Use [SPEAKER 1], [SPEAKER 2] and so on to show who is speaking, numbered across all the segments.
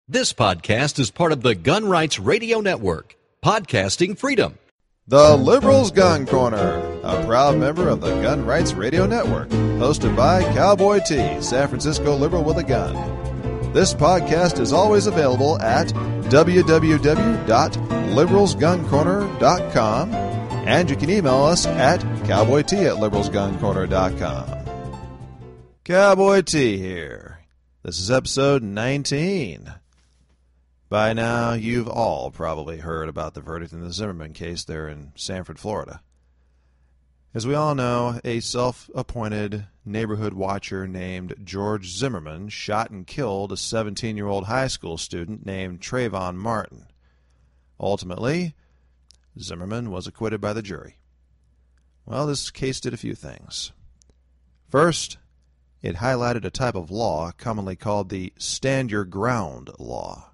[SPEAKER 1] This podcast is part of the Gun Rights Radio Network, podcasting freedom.
[SPEAKER 2] The Liberals Gun Corner, a proud member of the Gun Rights Radio Network, hosted by Cowboy T, San Francisco liberal with a gun. This podcast is always available at www.liberalsguncorner.com, and you can email us at cowboyt@liberalsguncorner.com. Cowboy T here. This is episode 19. By now, you've all probably heard about the verdict in the Zimmerman case there in Sanford, Florida. As we all know, a self-appointed neighborhood watcher named George Zimmerman shot and killed a 17-year-old high school student named Trayvon Martin. Ultimately, Zimmerman was acquitted by the jury. Well, this case did a few things. First, it highlighted a type of law commonly called the Stand Your Ground law.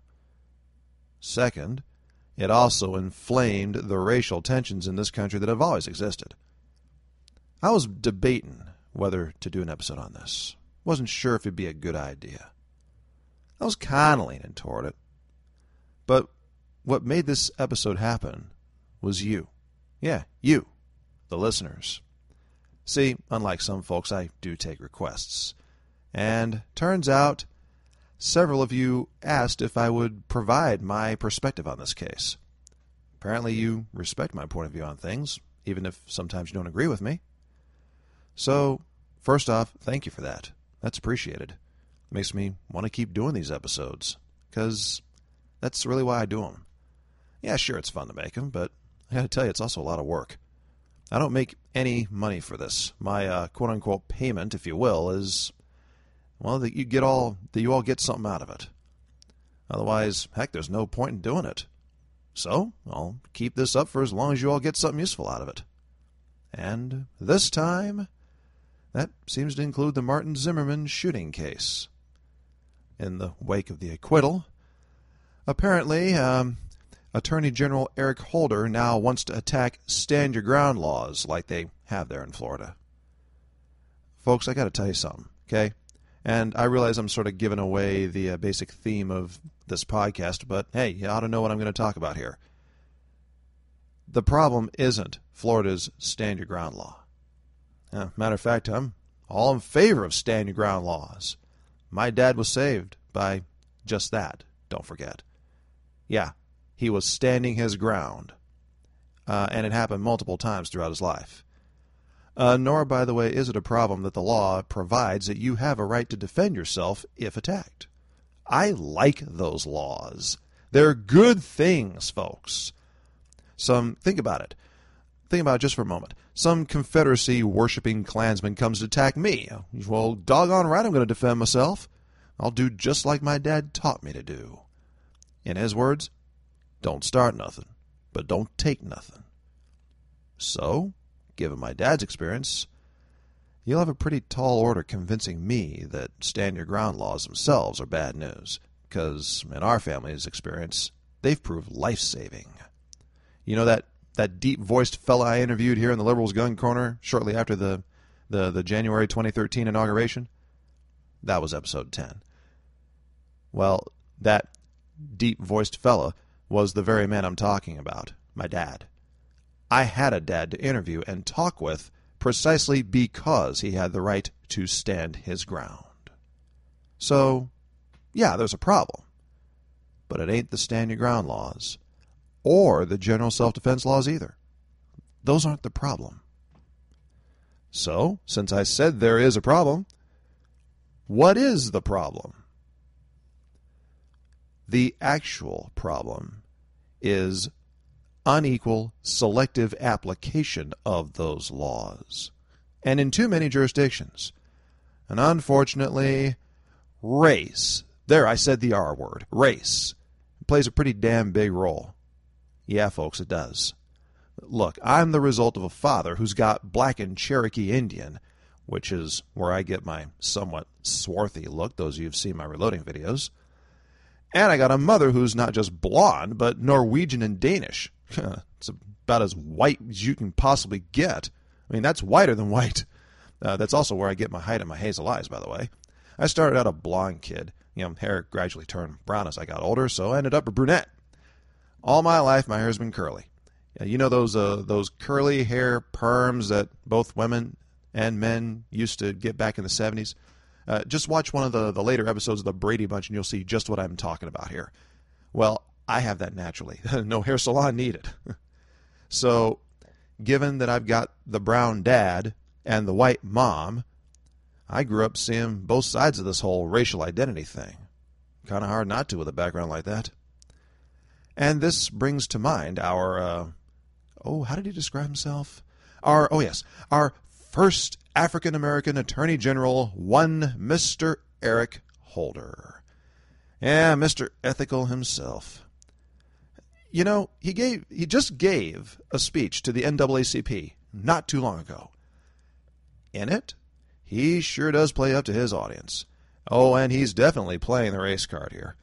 [SPEAKER 2] Second, it also inflamed the racial tensions in this country that have always existed. I was debating whether to do an episode on this. Wasn't sure if it'd be a good idea. I was kind of leaning toward it. But what made this episode happen was you. Yeah, you, the listeners. See, unlike some folks, I do take requests. And turns out, several of you asked if I would provide my perspective on this case. Apparently you respect my point of view on things, even if sometimes you don't agree with me. So, first off, thank you for that. That's appreciated. It makes me want to keep doing these episodes, because that's really why I do them. Yeah, sure, it's fun to make them, but I gotta tell you, it's also a lot of work. I don't make any money for this. My quote-unquote payment, if you will, is, well, that you all get something out of it. Otherwise, heck, there's no point in doing it. So, I'll keep this up for as long as you all get something useful out of it. And this time, that seems to include the Martin Zimmerman shooting case. In the wake of the acquittal, apparently, Attorney General Eric Holder now wants to attack stand your ground laws like they have there in Florida. Folks, I got to tell you something, okay? And I realize I'm sort of giving away the basic theme of this podcast, but hey, you ought to know what I'm going to talk about here. The problem isn't Florida's stand your ground law. Matter of fact, I'm all in favor of stand your ground laws. My dad was saved by just that, don't forget. Yeah, he was standing his ground, and it happened multiple times throughout his life. Nor, by the way, is it a problem that the law provides that you have a right to defend yourself if attacked. I like those laws. They're good things, folks. Think about it. Think about it just for a moment. Some Confederacy-worshipping Klansman comes to attack me. Well, doggone right I'm going to defend myself. I'll do just like my dad taught me to do. In his words, don't start nothing, but don't take nothing. So, given my dad's experience, you'll have a pretty tall order convincing me that stand your ground laws themselves are bad news, because in our family's experience, they've proved life-saving. You know that deep-voiced fella I interviewed here in the Liberals Gun Corner shortly after the January 2013 inauguration? That was episode 10. Well, that deep-voiced fella was the very man I'm talking about, my dad. I had a dad to interview and talk with precisely because he had the right to stand his ground. So, yeah, there's a problem. But it ain't the stand your ground laws, or the general self-defense laws either. Those aren't the problem. So, since I said there is a problem, what is the problem? The actual problem is unequal selective application of those laws, and in too many jurisdictions. And unfortunately, race, there I said the R word, race, plays a pretty damn big role. Yeah, folks, it does. Look, I'm the result of a father who's got black and Cherokee Indian, which is where I get my somewhat swarthy look, those of you who've seen my reloading videos. And I got a mother who's not just blonde, but Norwegian and Danish. It's about as white as you can possibly get. I mean, that's whiter than white. That's also where I get my height and my hazel eyes, by the way. I started out a blonde kid, hair gradually turned brown as I got older, so I ended up a brunette. All my life, my hair's been curly. You know those curly hair perms that both women and men used to get back in the 70s? Just watch one of the later episodes of the Brady Bunch and you'll see just what I'm talking about here. Well, I have that naturally. No hair salon needed. So, given that I've got the brown dad and the white mom, I grew up seeing both sides of this whole racial identity thing. Kind of hard not to with a background like that. And this brings to mind our, how did he describe himself? Our first African-American Attorney General, one Mr. Eric Holder. Yeah, Mr. Ethical himself. He just gave a speech to the NAACP not too long ago. In it, he sure does play up to his audience. Oh, and he's definitely playing the race card here.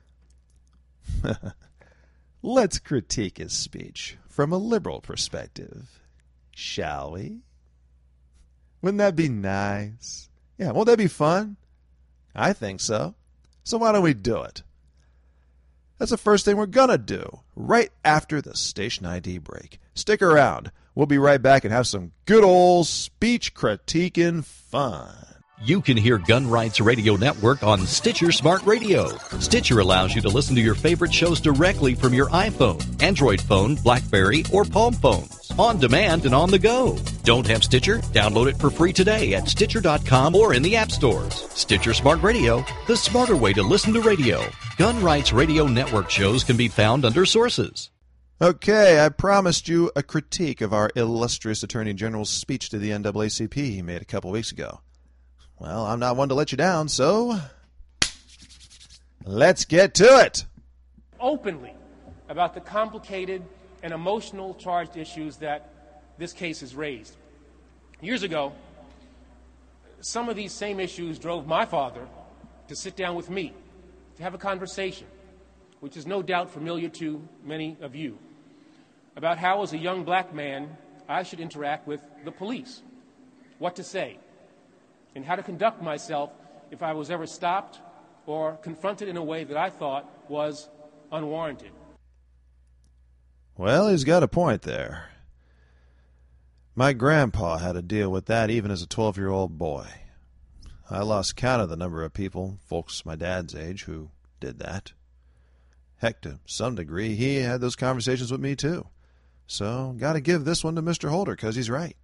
[SPEAKER 2] Let's critique his speech from a liberal perspective, shall we? Wouldn't that be nice? Yeah, won't that be fun? I think so. So why don't we do it? That's the first thing we're going to do, right after the station ID break. Stick around. We'll be right back and have some good old speech critiquing fun.
[SPEAKER 1] You can hear Gun Rights Radio Network on Stitcher Smart Radio. Stitcher allows you to listen to your favorite shows directly from your iPhone, Android phone, BlackBerry, or Palm phones, on demand and on the go. Don't have Stitcher? Download it for free today at Stitcher.com or in the app stores. Stitcher Smart Radio, the smarter way to listen to radio. Gun Rights Radio Network shows can be found under sources.
[SPEAKER 2] Okay, I promised you a critique of our illustrious Attorney General's speech to the NAACP he made a couple weeks ago. Well, I'm not one to let you down, so let's get to it.
[SPEAKER 3] Openly about the complicated and emotional charged issues that this case has raised. Years ago, some of these same issues drove my father to sit down with me to have a conversation, which is no doubt familiar to many of you, about how, as a young black man, I should interact with the police, what to say, and how to conduct myself if I was ever stopped or confronted in a way that I thought was unwarranted.
[SPEAKER 2] Well, he's got a point there. My grandpa had to deal with that even as a 12-year-old boy. I lost count of the number of people, folks my dad's age, who did that. Heck, to some degree, he had those conversations with me, too. So, got to give this one to Mr. Holder, because he's right.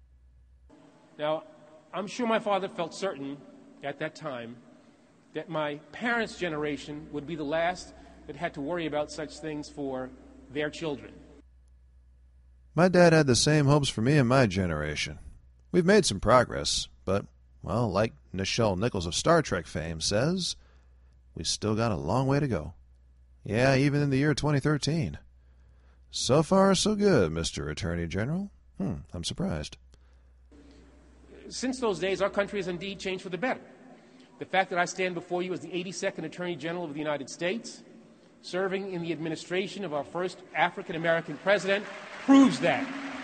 [SPEAKER 3] Now, I'm sure my father felt certain at that time that my parents' generation would be the last that had to worry about such things for their children.
[SPEAKER 2] My dad had the same hopes for me and my generation. We've made some progress, but, well, like Nichelle Nichols of Star Trek fame says, we still got a long way to go. Yeah, even in the year 2013. So far, so good, Mr. Attorney General. I'm surprised.
[SPEAKER 3] Since those days, our country has indeed changed for the better. The fact that I stand before you as the 82nd Attorney General of the United States, serving in the administration of our first African-American president, proves that.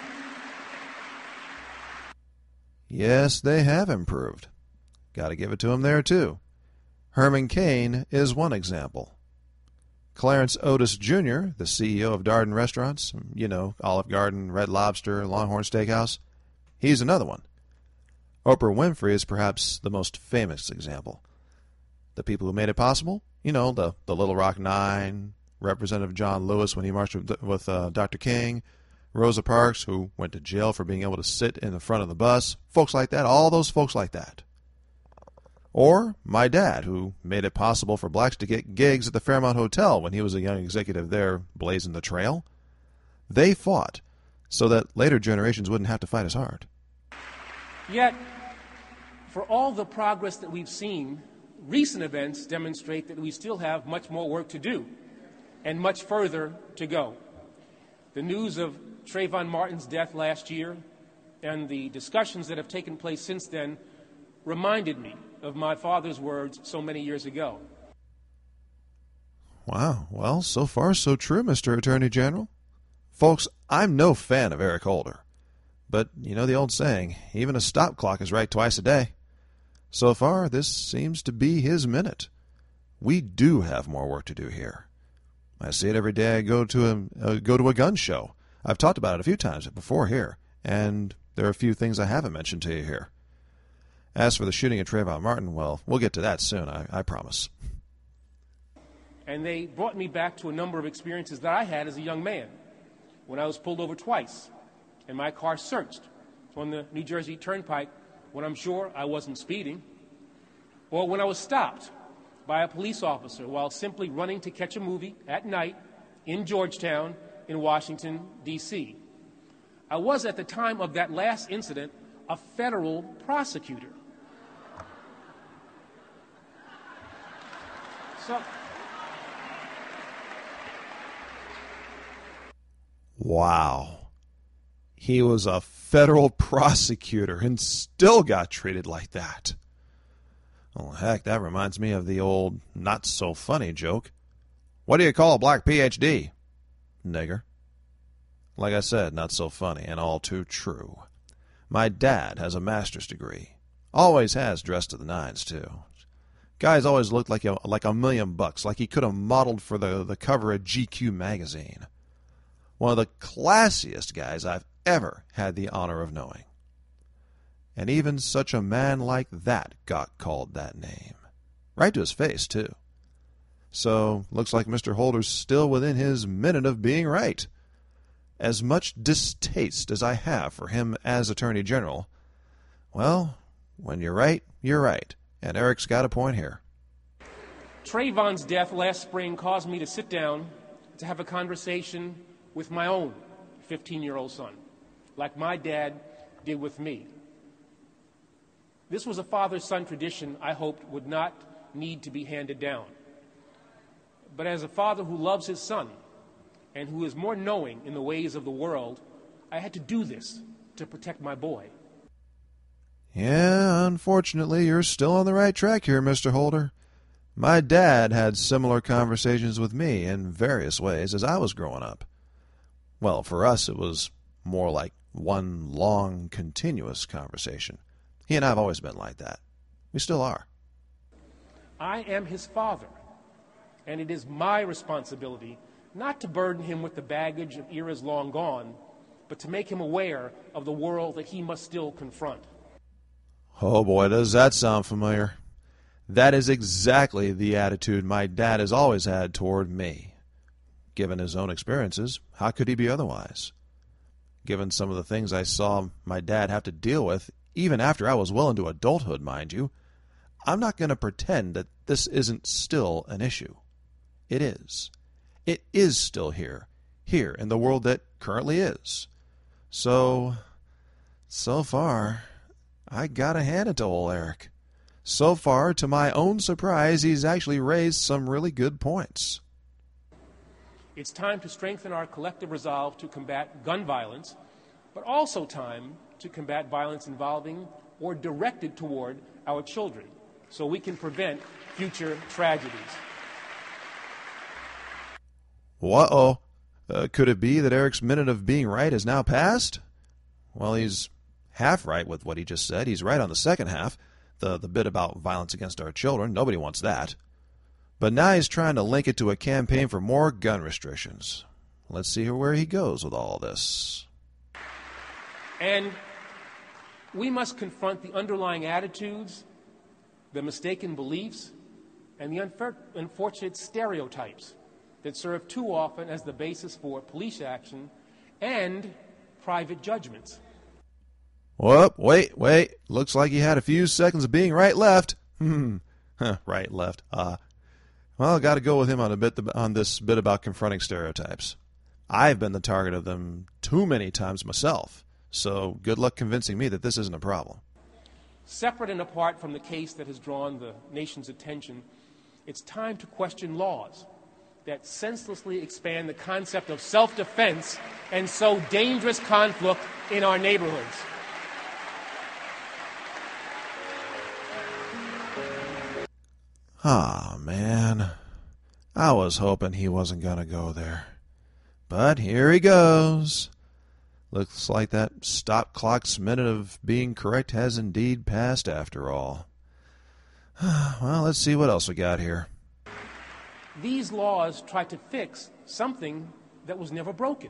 [SPEAKER 2] Yes, they have improved. Got to give it to them there, too. Herman Cain is one example. Clarence Otis Jr., the CEO of Darden Restaurants, Olive Garden, Red Lobster, Longhorn Steakhouse, he's another one. Oprah Winfrey is perhaps the most famous example. The people who made it possible, the Little Rock Nine, Representative John Lewis when he marched with Dr. King, Rosa Parks, who went to jail for being able to sit in the front of the bus, folks like that, all those folks like that. Or my dad, who made it possible for blacks to get gigs at the Fairmont Hotel when he was a young executive there blazing the trail. They fought so that later generations wouldn't have to fight as hard.
[SPEAKER 3] Yet, for all the progress that we've seen, recent events demonstrate that we still have much more work to do and much further to go. The news of Trayvon Martin's death last year and the discussions that have taken place since then reminded me of my father's words so many years ago.
[SPEAKER 2] Wow. Well, so far so true, Mr. Attorney General. Folks, I'm no fan of Eric Holder. But you know the old saying, even a stop clock is right twice a day. So far, this seems to be his minute. we do have more work to do here. I see it every day I go to a gun show. I've talked about it a few times before here, and there are a few things I haven't mentioned to you here. As for the shooting of Trayvon Martin, well, we'll get to that soon, I promise.
[SPEAKER 3] And they brought me back to a number of experiences that I had as a young man, when I was pulled over twice and my car searched on the New Jersey Turnpike when I'm sure I wasn't speeding, or when I was stopped by a police officer while simply running to catch a movie at night in Georgetown in Washington, D.C. I was, at the time of that last incident, a federal prosecutor. So,
[SPEAKER 2] wow. He was a federal prosecutor and still got treated like that. Well, heck, that reminds me of the old not-so-funny joke. What do you call a black Ph.D.? Nigger. Like I said, not so funny and all too true. My dad has a master's degree. Always has, dressed to the nines, too. Guy's always looked like $1 million, like he could have modeled for the cover of GQ magazine. One of the classiest guys I've ever had the honor of knowing. And even such a man like that got called that name. Right to his face, too. So, looks like Mr. Holder's still within his minute of being right. As much distaste as I have for him as Attorney General, well, when you're right, and Eric's got a point here.
[SPEAKER 3] Trayvon's death last spring caused me to sit down to have a conversation with my own 15-year-old son, like my dad did with me. This was a father-son tradition I hoped would not need to be handed down. But as a father who loves his son and who is more knowing in the ways of the world, I had to do this to protect my boy.
[SPEAKER 2] Yeah, unfortunately, you're still on the right track here, Mr. Holder. My dad had similar conversations with me in various ways as I was growing up. Well, for us, it was more like one long, continuous conversation. He and I have always been like that. We still are.
[SPEAKER 3] I am his father, and it is my responsibility not to burden him with the baggage of eras long gone, but to make him aware of the world that he must still confront.
[SPEAKER 2] Oh boy, does that sound familiar. That is exactly the attitude my dad has always had toward me. Given his own experiences, how could he be otherwise? Given some of the things I saw my dad have to deal with, even after I was well into adulthood, mind you, I'm not going to pretend that this isn't still an issue. It is. It is still here in the world that currently is. So far, I gotta hand it to old Eric. So far, to my own surprise, he's actually raised some really good points.
[SPEAKER 3] It's time to strengthen our collective resolve to combat gun violence, but also time to combat violence involving or directed toward our children, so we can prevent future tragedies.
[SPEAKER 2] Uh-oh. Could it be that Eric's minute of being right has now passed? Well, he's half right with what he just said. He's right on the second half, the bit about violence against our children. Nobody wants that. But now he's trying to link it to a campaign for more gun restrictions. Let's see where he goes with all this.
[SPEAKER 3] And we must confront the underlying attitudes, the mistaken beliefs, and the unfortunate stereotypes that serve too often as the basis for police action and private judgments.
[SPEAKER 2] Whoop, wait. Looks like you had a few seconds of being right left. Right left. Well, got to go with him on this bit about confronting stereotypes. I've been the target of them too many times myself, so good luck convincing me that this isn't a problem.
[SPEAKER 3] Separate and apart from the case that has drawn the nation's attention, it's time to question laws that senselessly expand the concept of self-defense and sow dangerous conflict in our neighborhoods.
[SPEAKER 2] Ah, man. I was hoping he wasn't going to go there. But here he goes. Looks like that stop clock's minute of being correct has indeed passed after all. Well, let's see what else we got here.
[SPEAKER 3] These laws try to fix something that was never broken.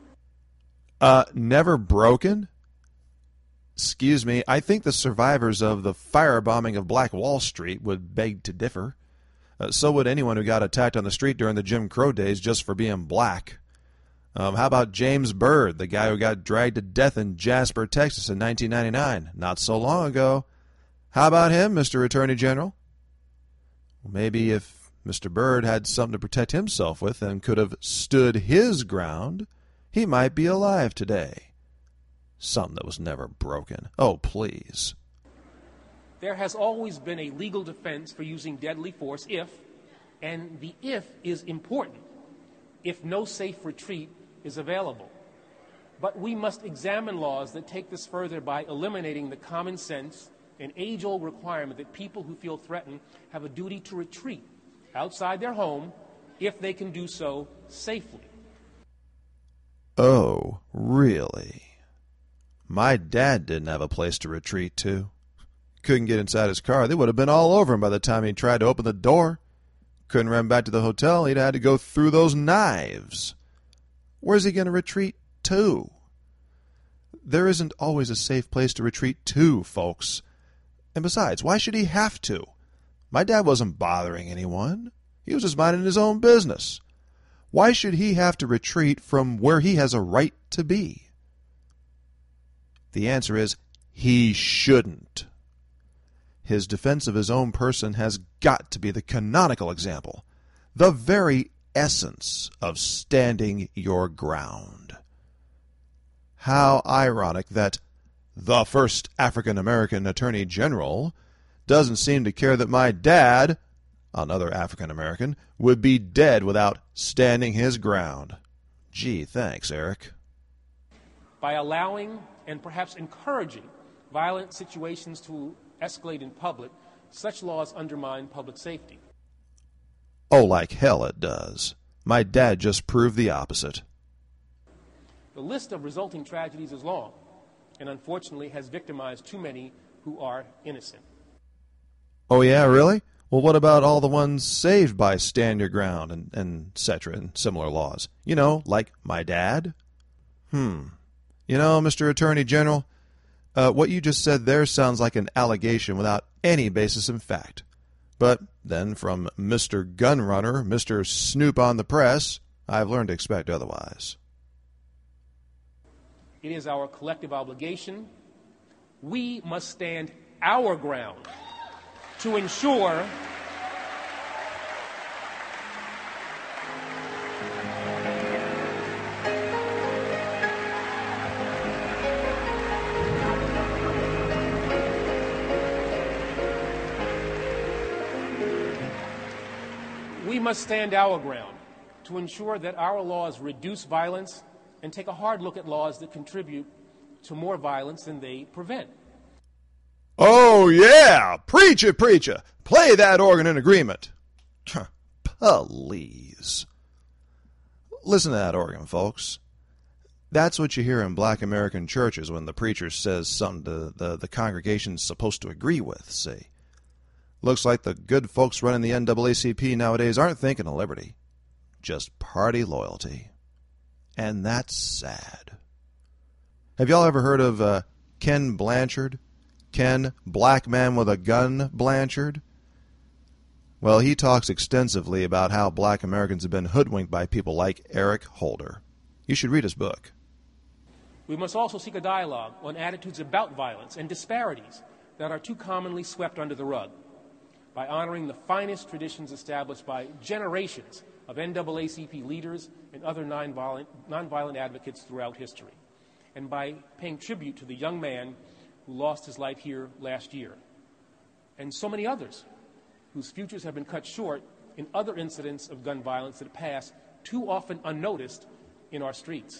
[SPEAKER 2] Never broken? Excuse me, I think the survivors of the firebombing of Black Wall Street would beg to differ. So would anyone who got attacked on the street during the Jim Crow days just for being black. How about James Byrd, the guy who got dragged to death in Jasper, Texas in 1999, not so long ago? How about him, Mr. Attorney General? Well, maybe if Mr. Byrd had something to protect himself with and could have stood his ground, he might be alive today. Something that was never broken. Oh, please.
[SPEAKER 3] There has always been a legal defense for using deadly force if, and the if is important, if no safe retreat is available. But we must examine laws that take this further by eliminating the common sense and age-old requirement that people who feel threatened have a duty to retreat outside their home if they can do so safely.
[SPEAKER 2] Oh, really? My dad didn't have a place to retreat to. Couldn't get inside his car. They would have been all over him by the time he tried to open the door. Couldn't run back to the hotel. He'd had to go through those knives. Where's he going to retreat to? There isn't always a safe place to retreat to, folks. And besides, why should he have to? My dad wasn't bothering anyone. He was just minding his own business. Why should he have to retreat from where he has a right to be? The answer is, he shouldn't. His defense of his own person has got to be the canonical example, the very essence of standing your ground. How ironic that the first African-American Attorney General doesn't seem to care that my dad, another African-American, would be dead without standing his ground. Gee, thanks, Eric.
[SPEAKER 3] By allowing and perhaps encouraging violent situations to escalate in public, such laws undermine public safety.
[SPEAKER 2] Oh, like hell it does. My dad just proved the opposite.
[SPEAKER 3] The list of resulting tragedies is long, and unfortunately has victimized too many who are innocent.
[SPEAKER 2] Oh, yeah, really? Well, what about all the ones saved by Stand Your Ground and et cetera and similar laws? You know, like my dad? You know, Mr. Attorney General, what you just said there sounds like an allegation without any basis in fact. But then from Mr. Gunrunner, Mr. Snoop on the Press, I've learned to expect otherwise.
[SPEAKER 3] It is our collective obligation. We must stand our ground to ensure that our laws reduce violence and take a hard look at laws that contribute to more violence than they prevent.
[SPEAKER 2] Oh, yeah! Preach it, preacher! Play that organ in agreement! Please. Listen to that organ, folks. That's what you hear in black American churches when the preacher says something the congregation's supposed to agree with, see. Looks like the good folks running the NAACP nowadays aren't thinking of liberty. Just party loyalty. And that's sad. Have y'all ever heard of Ken Blanchard? Ken, Black Man with a Gun Blanchard? Well, he talks extensively about how black Americans have been hoodwinked by people like Eric Holder. You should read his book.
[SPEAKER 3] We must also seek a dialogue on attitudes about violence and disparities that are too commonly swept under the rug, by honoring the finest traditions established by generations of NAACP leaders and other nonviolent advocates throughout history, and by paying tribute to the young man who lost his life here last year, and so many others whose futures have been cut short in other incidents of gun violence that pass too often unnoticed in our streets.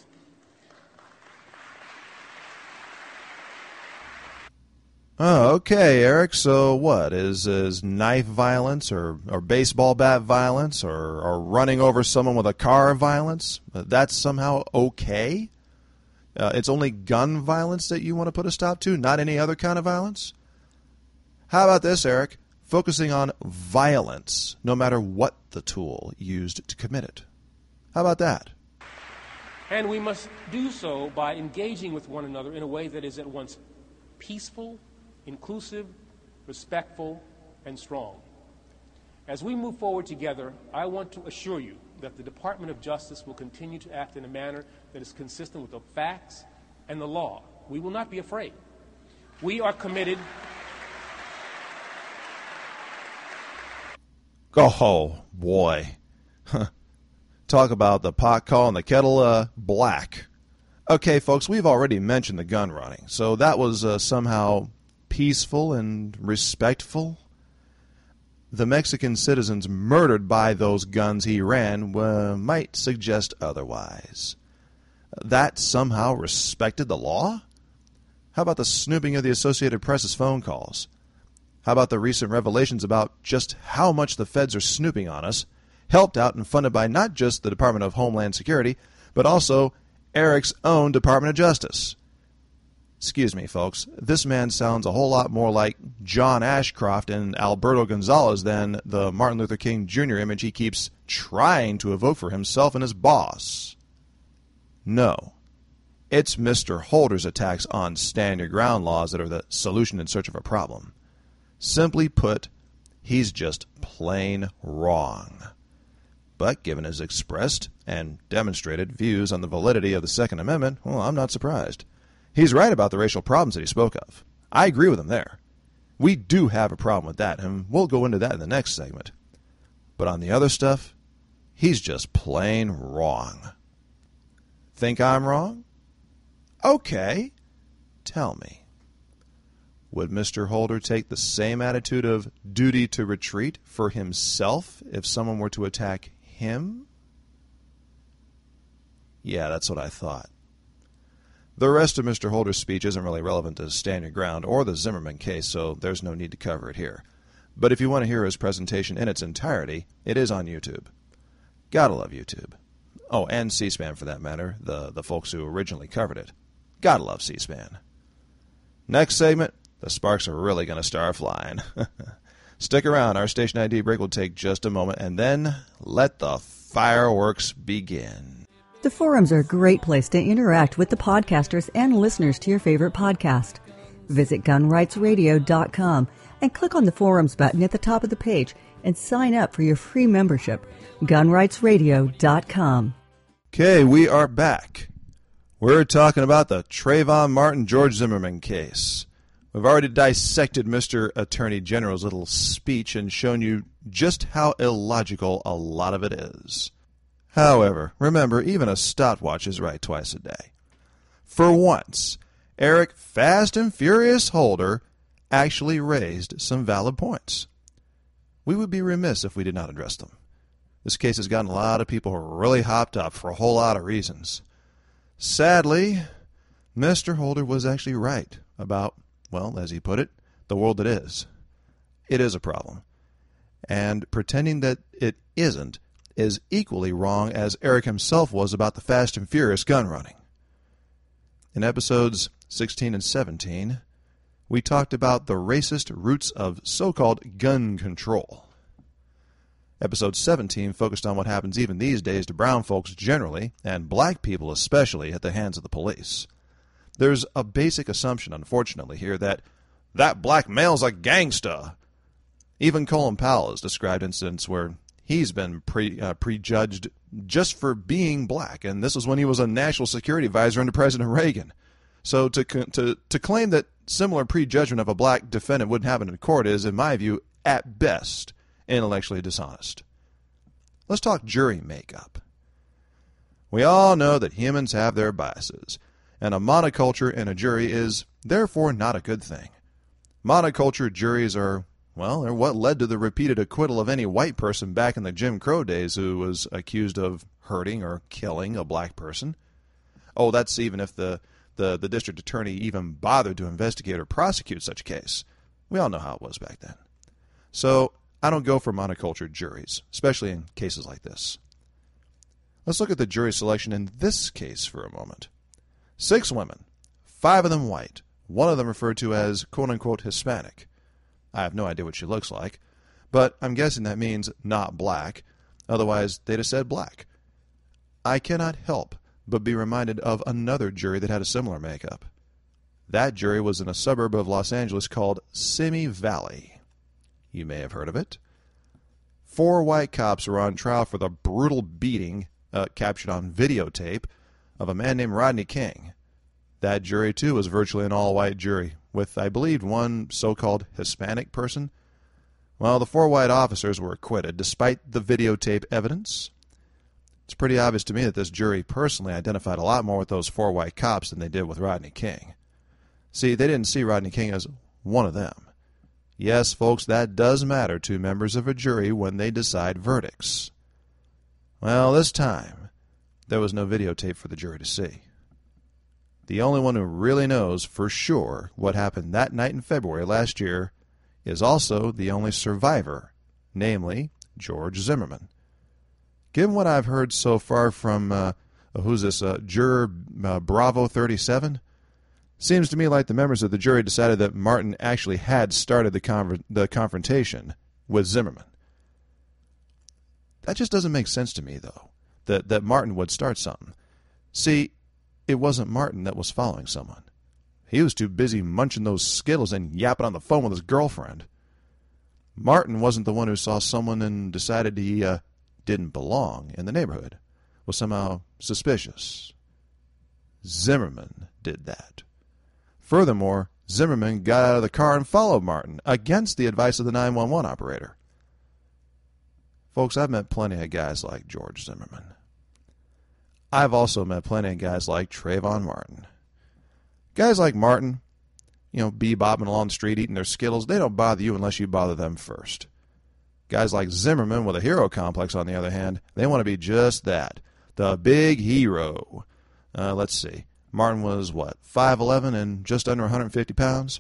[SPEAKER 2] Oh, okay, Eric. So what? Is knife violence or baseball bat violence or running over someone with a car violence? That's somehow okay? It's only gun violence that you want to put a stop to, not any other kind of violence? How about this, Eric? focusing on violence, no matter what the tool used to commit it. How about that?
[SPEAKER 3] And we must do so by engaging with one another in a way that is at once peaceful, inclusive, respectful, and strong. As we move forward together, I want to assure you that the Department of Justice will continue to act in a manner that is consistent with the facts and the law. We will not be afraid. We are committed.
[SPEAKER 2] Oh, boy. Talk about the pot calling the kettle black. Okay, folks, we've already mentioned the gun running, so that was somehow peaceful and respectful. The Mexican citizens murdered by those guns he ran might suggest otherwise. That somehow respected the law? How about the snooping of the Associated Press's phone calls? How about the recent revelations about just how much the feds are snooping on us, helped out and funded by not just the Department of Homeland Security, but also Eric's own Department of Justice? Excuse me, folks. This man sounds a whole lot more like John Ashcroft and Alberto Gonzalez than the Martin Luther King Jr. image he keeps trying to evoke for himself and his boss. No. It's Mr. Holder's attacks on stand your ground laws that are the solution in search of a problem. Simply put, he's just plain wrong. But given his expressed and demonstrated views on the validity of the Second Amendment, well, I'm not surprised. He's right about the racial problems that he spoke of. I agree with him there. We do have a problem with that, and we'll go into that in the next segment. But on the other stuff, he's just plain wrong. Think I'm wrong? Okay. Tell me. Would Mr. Holder take the same attitude of duty to retreat for himself if someone were to attack him? Yeah, that's what I thought. The rest of Mr. Holder's speech isn't really relevant to Stand Your Ground or the Zimmerman case, so there's no need to cover it here. But if you want to hear his presentation in its entirety, it is on YouTube. Gotta love YouTube. Oh, and C-SPAN for that matter, the folks who originally covered it. Gotta love C-SPAN. Next segment, the sparks are really going to start flying. Stick around, our station ID break will take just a moment, and then let the fireworks begin.
[SPEAKER 4] The forums are a great place to interact with the podcasters and listeners to your favorite podcast. Visit gunrightsradio.com and click on the forums button at the top of the page and sign up for your free membership. gunrightsradio.com.
[SPEAKER 2] Okay, we are back. We're talking about the Trayvon Martin George Zimmerman case. We've already dissected Mr. Attorney General's little speech and shown you just how illogical a lot of it is. However, remember, even a stopwatch is right twice a day. For once, Eric Fast and Furious Holder actually raised some valid points. We would be remiss if we did not address them. This case has gotten a lot of people really hopped up for a whole lot of reasons. Sadly, Mr. Holder was actually right about, well, as he put it, the world that is. It is a problem. And pretending that it isn't is equally wrong as Eric himself was about the Fast and Furious gun running. In episodes 16 and 17, we talked about the racist roots of so-called gun control. Episode 17 focused on what happens even these days to brown folks generally, and black people especially, at the hands of the police. There's a basic assumption, unfortunately, here that black male's a gangsta. Even Colin Powell has described incidents where he's been prejudged just for being black, and this was when he was a national security advisor under President Reagan. So to claim that similar prejudgment of a black defendant wouldn't happen in court is, in my view, at best, intellectually dishonest. Let's talk jury makeup. We all know that humans have their biases, and a monoculture in a jury is, therefore, not a good thing. Monoculture juries are, well, they're what led to the repeated acquittal of any white person back in the Jim Crow days who was accused of hurting or killing a black person. Oh, that's even if the district attorney even bothered to investigate or prosecute such a case. We all know how it was back then. So I don't go for monoculture juries, especially in cases like this. Let's look at the jury selection in this case for a moment. 6 women, 5 of them white, 1 of them referred to as quote-unquote Hispanic. I have no idea what she looks like, but I'm guessing that means not black. Otherwise, they'd have said black. I cannot help but be reminded of another jury that had a similar makeup. That jury was in a suburb of Los Angeles called Simi Valley. You may have heard of it. 4 white cops were on trial for the brutal beating, captured on videotape, of a man named Rodney King. That jury, too, was virtually an all-white jury, with, I believe, one so-called Hispanic person. Well, the 4 white officers were acquitted, despite the videotape evidence. It's pretty obvious to me that this jury personally identified a lot more with those 4 white cops than they did with Rodney King. See, they didn't see Rodney King as one of them. Yes, folks, that does matter to members of a jury when they decide verdicts. Well, this time, there was no videotape for the jury to see. The only one who really knows for sure what happened that night in February last year is also the only survivor, namely George Zimmerman. Given what I've heard so far from, Juror Bravo 37, seems to me like the members of the jury decided that Martin actually had started the confrontation with Zimmerman. That just doesn't make sense to me, though, that Martin would start something. See, it wasn't Martin that was following someone. He was too busy munching those Skittles and yapping on the phone with his girlfriend. Martin wasn't the one who saw someone and decided he didn't belong in the neighborhood, was somehow suspicious. Zimmerman did that. Furthermore, Zimmerman got out of the car and followed Martin, against the advice of the 911 operator. Folks, I've met plenty of guys like George Zimmerman. I've also met plenty of guys like Trayvon Martin. Guys like Martin, bebopping along the street eating their Skittles, they don't bother you unless you bother them first. Guys like Zimmerman with a hero complex, on the other hand, they want to be just that, the big hero. Let's see. Martin was, 5'11" and just under 150 pounds?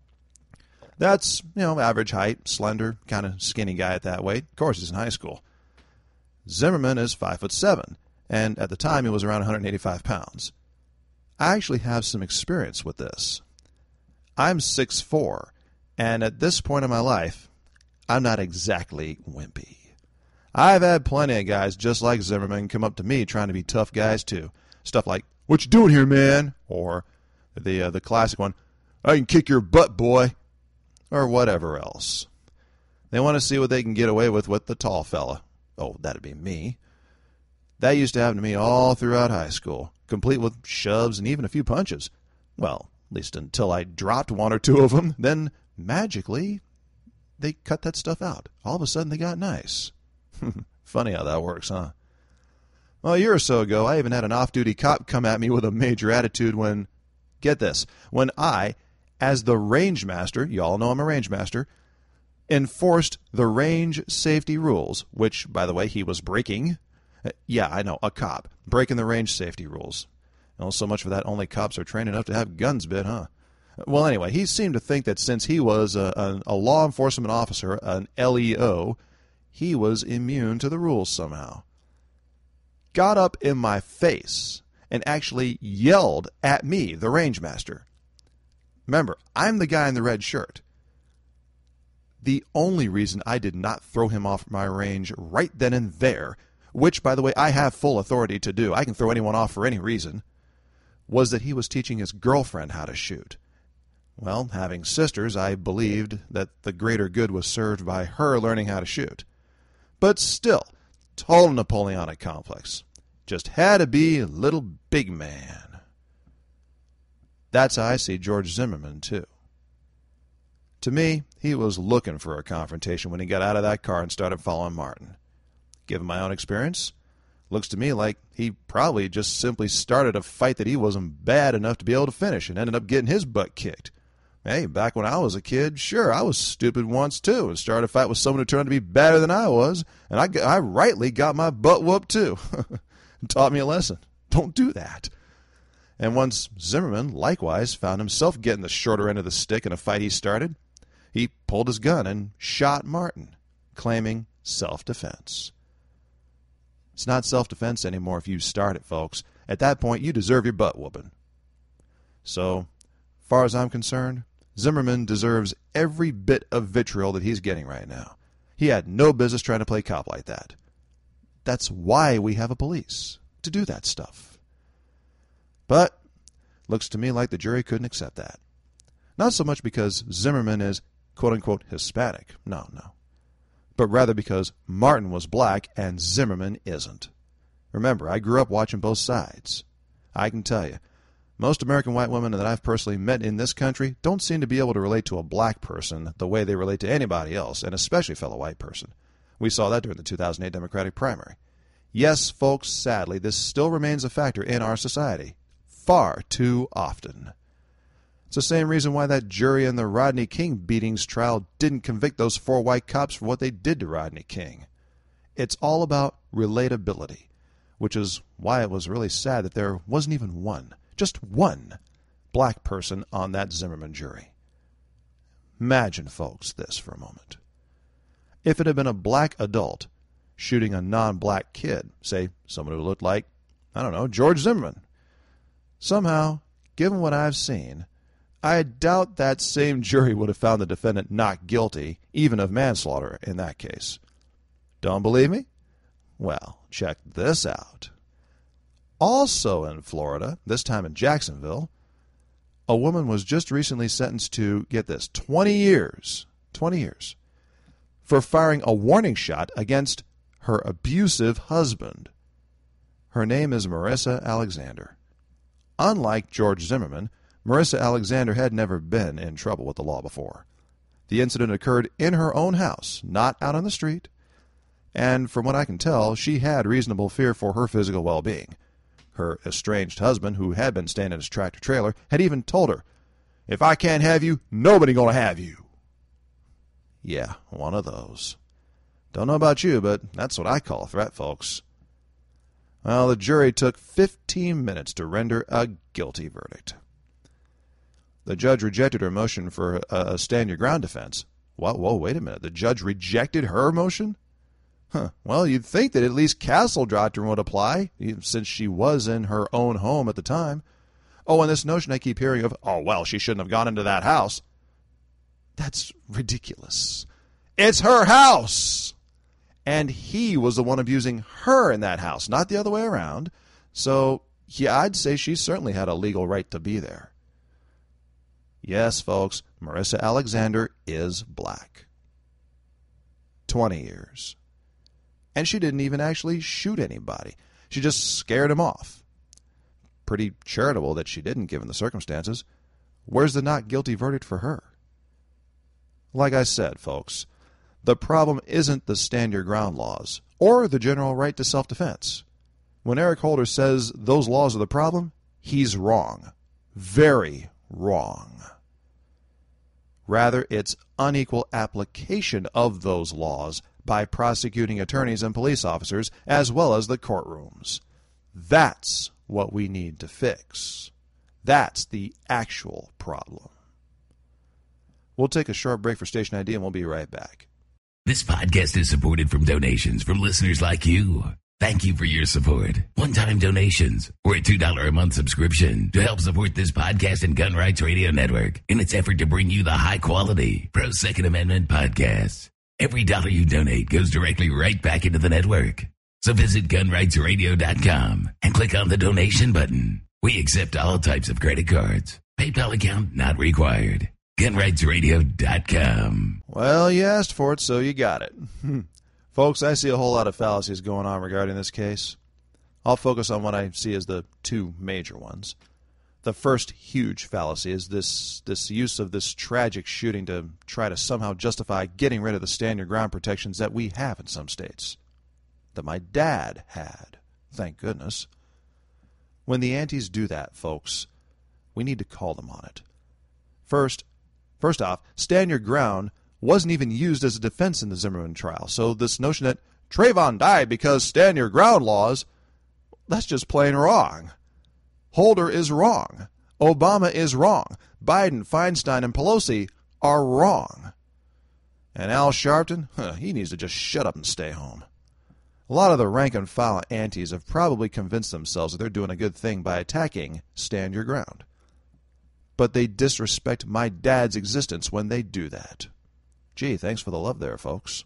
[SPEAKER 2] That's, average height, slender, kind of skinny guy at that weight. Of course, he's in high school. Zimmerman is 5'7", and at the time he was around 185 pounds. I actually have some experience with this. I'm 6'4", and at this point in my life, I'm not exactly wimpy. I've had plenty of guys just like Zimmerman come up to me trying to be tough guys too. Stuff like, "What you doing here, man?" Or the classic one, "I can kick your butt, boy." Or whatever else. They want to see what they can get away with the tall fella. Oh, that'd be me. That used to happen to me all throughout high school, complete with shoves and even a few punches. Well, at least until I dropped 1 or 2 of them. Then, magically, they cut that stuff out. All of a sudden, they got nice. Funny how that works, huh? Well, a year or so ago, I even had an off-duty cop come at me with a major attitude when, get this, when I, as the range master, you all know I'm a range master, enforced the range safety rules, which, by the way, he was breaking. Yeah, I know, a cop, breaking the range safety rules. Well, so much for that, only cops are trained enough to have guns bit, huh? Well, anyway, he seemed to think that since he was a law enforcement officer, an LEO, he was immune to the rules somehow. Got up in my face and actually yelled at me, the range master. Remember, I'm the guy in the red shirt. The only reason I did not throw him off my range right then and there, which, by the way, I have full authority to do, I can throw anyone off for any reason, was that he was teaching his girlfriend how to shoot. Well, having sisters, I believed that the greater good was served by her learning how to shoot. But still, total Napoleonic complex. Just had to be a little big man. That's how I see George Zimmerman, too. To me, he was looking for a confrontation when he got out of that car and started following Martin. Given my own experience, looks to me like he probably just simply started a fight that he wasn't bad enough to be able to finish and ended up getting his butt kicked. Hey, back when I was a kid, sure, I was stupid once, too, and started a fight with someone who turned out to be better than I was, and I rightly got my butt whooped, too. Taught me a lesson. Don't do that. And once Zimmerman, likewise, found himself getting the shorter end of the stick in a fight he started, he pulled his gun and shot Martin, claiming self-defense. It's not self-defense anymore if you start it, folks. At that point, you deserve your butt whooping. So, far as I'm concerned, Zimmerman deserves every bit of vitriol that he's getting right now. He had no business trying to play cop like that. That's why we have a police, to do that stuff. But looks to me like the jury couldn't accept that. Not so much because Zimmerman is quote-unquote Hispanic. No. But rather because Martin was black and Zimmerman isn't. Remember, I grew up watching both sides. I can tell you, most American white women that I've personally met in this country don't seem to be able to relate to a black person the way they relate to anybody else, and especially a fellow white person. We saw that during the 2008 Democratic primary. Yes, folks, sadly, this still remains a factor in our society. Far too often. It's the same reason why that jury in the Rodney King beatings trial didn't convict those 4 white cops for what they did to Rodney King. It's all about relatability, which is why it was really sad that there wasn't even one, just one, black person on that Zimmerman jury. Imagine, folks, this for a moment. If it had been a black adult shooting a non-black kid, say someone who looked like, I don't know, George Zimmerman, somehow, given what I've seen, I doubt that same jury would have found the defendant not guilty, even of manslaughter in that case. Don't believe me? Well, check this out. Also in Florida, this time in Jacksonville, a woman was just recently sentenced to, get this, 20 years, for firing a warning shot against her abusive husband. Her name is Marissa Alexander. Unlike George Zimmerman, Marissa Alexander had never been in trouble with the law before. The incident occurred in her own house, not out on the street, and from what I can tell, she had reasonable fear for her physical well-being. Her estranged husband, who had been staying in his tractor-trailer, had even told her, "If I can't have you, nobody gonna have you." Yeah, one of those. Don't know about you, but that's what I call a threat, folks. Well, the jury took 15 minutes to render a guilty verdict. The judge rejected her motion for a stand-your-ground defense. Whoa, wait a minute. The judge rejected her motion? Well, you'd think that at least Castle doctrine would apply, since she was in her own home at the time. Oh, and this notion I keep hearing of, oh, well, she shouldn't have gone into that house. That's ridiculous. It's her house! And he was the one abusing her in that house, not the other way around. So, yeah, I'd say she certainly had a legal right to be there. Yes, folks, Marissa Alexander is black. 20 years. And she didn't even actually shoot anybody. She just scared him off. Pretty charitable that she didn't, given the circumstances. Where's the not guilty verdict for her? Like I said, folks, the problem isn't the stand-your-ground laws or the general right to self-defense. When Eric Holder says those laws are the problem, he's wrong. Very wrong. Rather, it's unequal application of those laws by prosecuting attorneys and police officers, as well as the courtrooms. That's what we need to fix. That's the actual problem. We'll take a short break for station ID, and we'll be right back.
[SPEAKER 5] This podcast is supported from donations from listeners like you. Thank you for your support. One-time donations or a $2 a month subscription to help support this podcast and Gun Rights Radio Network in its effort to bring you the high-quality pro-Second Amendment podcasts. Every dollar you donate goes directly right back into the network. So visit gunrightsradio.com and click on the donation button. We accept all types of credit cards. PayPal account not required. gunrightsradio.com.
[SPEAKER 2] Well, you asked for it, so you got it. Folks, I see a whole lot of fallacies going on regarding this case. I'll focus on what I see as the two major ones. The first huge fallacy is this use of this tragic shooting to try to somehow justify getting rid of the stand-your-ground protections that we have in some states. That my dad had, thank goodness. When the antis do that, folks, we need to call them on it. First off, stand your ground wasn't even used as a defense in the Zimmerman trial, so this notion that Trayvon died because stand your ground laws, that's just plain wrong. Holder is wrong. Obama is wrong. Biden, Feinstein, and Pelosi are wrong. And Al Sharpton, he needs to just shut up and stay home. A lot of the rank-and-file antis have probably convinced themselves that they're doing a good thing by attacking stand your ground. but they disrespect my dad's existence when they do that. Gee, thanks for the love there, folks.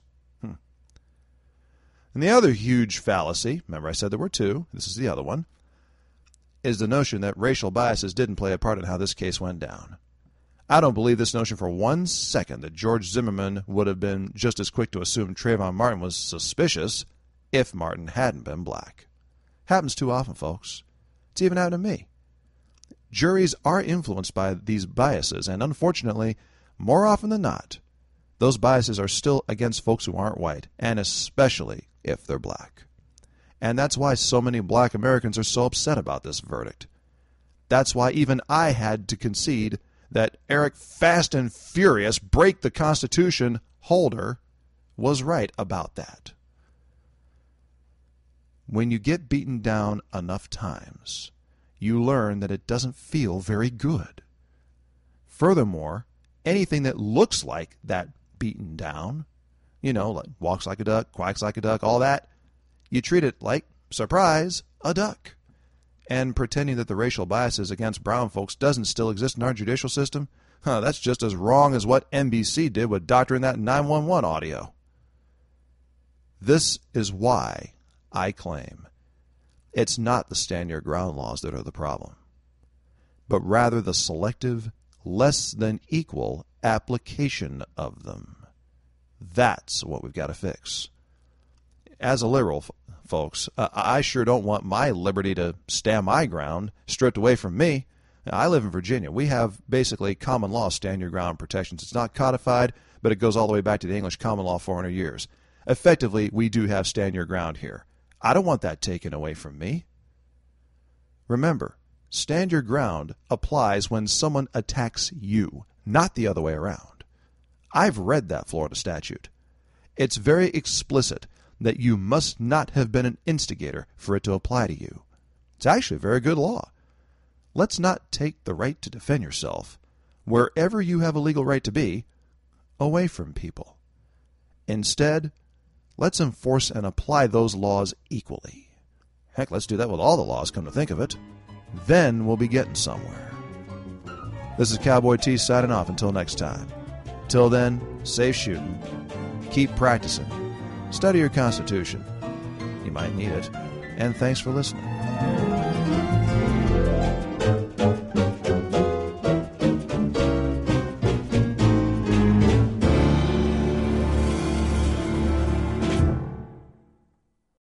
[SPEAKER 2] And the other huge fallacy, remember I said there were two, this is the other one, is the notion that racial biases didn't play a part in how this case went down. I don't believe this notion for 1 second that George Zimmerman would have been just as quick to assume Trayvon Martin was suspicious if Martin hadn't been black. Happens too often, folks. It's even happened to me. Juries are influenced by these biases, and unfortunately, more often than not, those biases are still against folks who aren't white, and especially if they're black. And that's why so many black Americans are so upset about this verdict. That's why even I had to concede that Eric Fast and Furious Break the Constitution Holder was right about that. When you get beaten down enough times, you learn that it doesn't feel very good. Furthermore, anything that looks like that beaten down, like walks like a duck, quacks like a duck, all that, you treat it like, surprise, a duck. And pretending that the racial biases against brown folks doesn't still exist in our judicial system, that's just as wrong as what NBC did with doctoring that 911 audio. This is why I claim it's not the stand your ground laws that are the problem, but rather the selective, less than equal application of them. That's what we've got to fix. As a liberal, folks, I sure don't want my liberty to stand my ground stripped away from me. I live in Virginia. We have basically common law stand your ground protections. It's not codified, but it goes all the way back to the English common law 400 years. Effectively, we do have stand your ground here. I don't want that taken away from me. Remember, stand your ground applies when someone attacks you, not the other way around. I've read that Florida statute. It's very explicit that you must not have been an instigator for it to apply to you. It's actually a very good law. Let's not take the right to defend yourself, wherever you have a legal right to be, away from people. Instead, let's enforce and apply those laws equally. Heck, let's do that with all the laws, come to think of it. Then we'll be getting somewhere. This is Cowboy T signing off until next time. Till then, safe shooting. Keep practicing. Study your Constitution. You might need it. And thanks for listening.